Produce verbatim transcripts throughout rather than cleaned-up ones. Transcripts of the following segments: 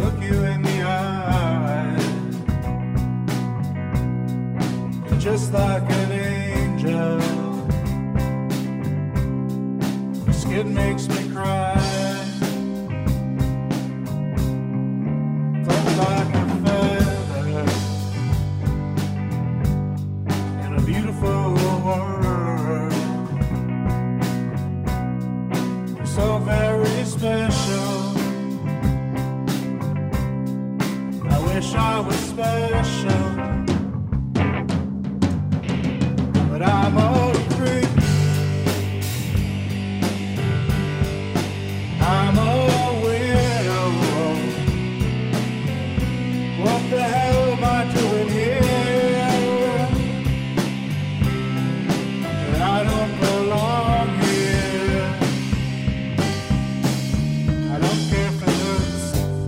look you in the eye. You're just like an angel. Your skin makes me cry. Felt like a feather in a beautiful world. You're so very special. I wish I was special, but I'm a freak. I'm a weirdo. What the hell am I doing here? That I don't belong here. I don't care for looks.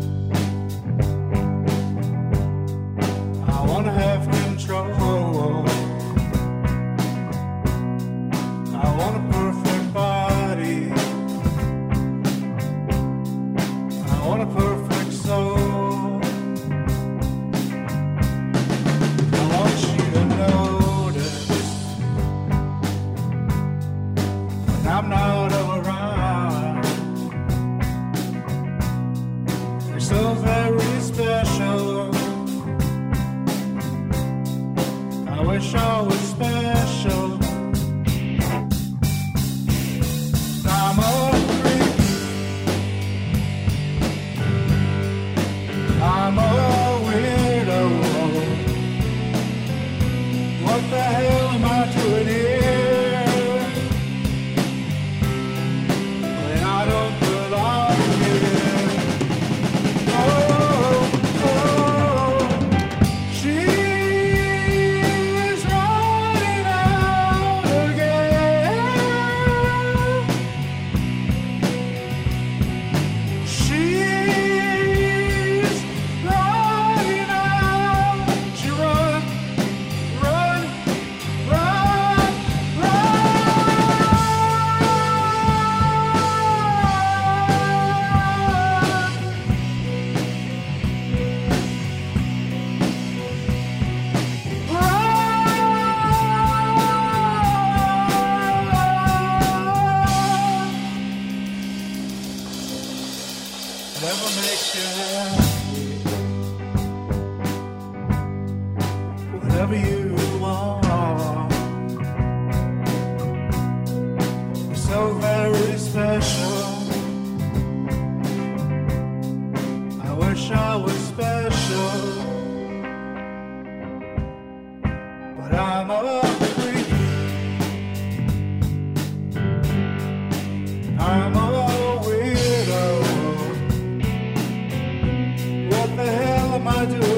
I wanna have control. I want a perfect body. I want a perfect soul. I want you to notice when I'm not around. You're so very special. I wish I was special. I'm a freak. I'm a weirdo. What the hell am I doing here? When I don't belong here. Oh, oh, she's running out again. She's running out. She run, run, run, whatever makes you happy, whatever you want. You're so very special. I wish I was special, but I'm a freak. I'm a weirdo. What the hell am I doing?